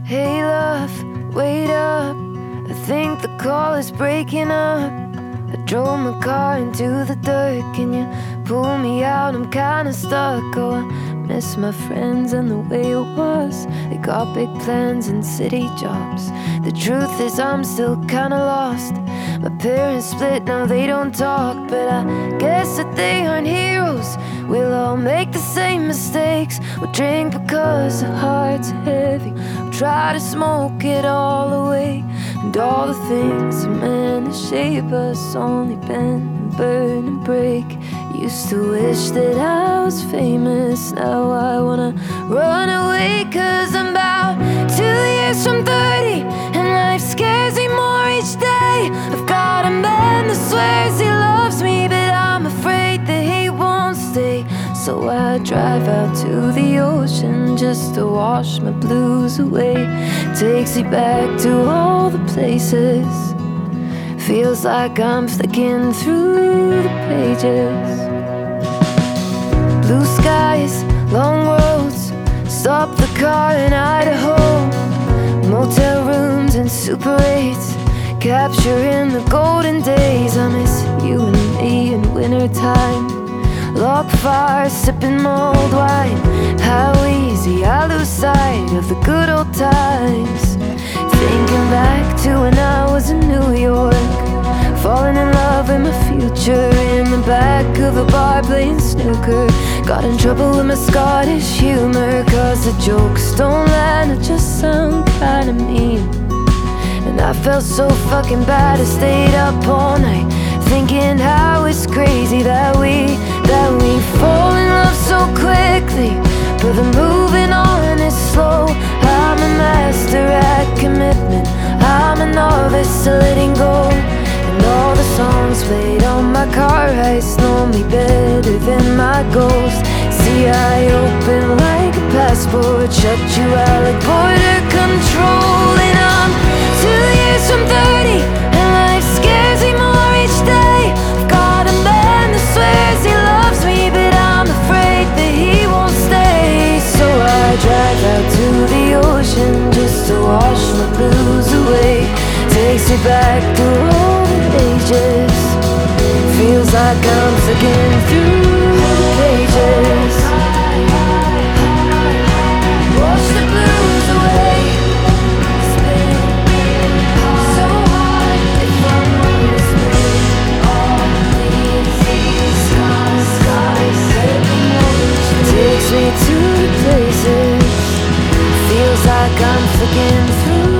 Hey love, wait up, I think the call is breaking up. I drove my car into the dirt, can you pull me out? I'm kinda stuck. Oh, I miss my friends and the way it was. They got big plans and city jobs. The truth is I'm still kinda lost. My parents split, now they don't talk, but I guess that they aren't heroes. We'll all make the same mistakes. We'll drink because the heart's heavy. We'll try to smoke it all away. And all the things that meant to shape us only bend and burn and break. Used to wish that I was famous, now I wanna run away. Cause I'm about 2 years from 30, and life scares me more each day. I've got a man that swears he loves me, but I'm afraid that he won't stay. So I drive out to the ocean just to wash my blues away. Takes me back to all the places. Feels like I'm flicking through the pages. Blue skies, long roads, stop the car in Idaho. Motel rooms and Super 8s, capturing the golden days. I miss you and me in wintertime. Log fire, sipping mulled wine. How easy I lose sight of the good old times. Thinking back to when I was in New York, falling in love with my future in the back of a bar playing snooker. Got in trouble with my Scottish humor, cause the jokes don't land, it just sound kinda mean. And I felt so fucking bad, I stayed up all night thinking how it's crazy that we fall in love so quickly, but the moving on is slow. I'm a master at commitment, I'm a novice to letting go. And all the songs played on my car rides know me better than my ghost. See, I open like a passport, shut you out like border control. And I'm 2 years from 30, and life scares me more each day. I've got a man that swears he loves me, but I'm afraid that he won't stay. So I drive out to the ocean just to wash my blues away. Takes me back to all the ages. Feels like I'm flicking through the pages. Wash the blues away. So hard if I'm honest, all these skies takes me to the places. Feels like I'm flicking through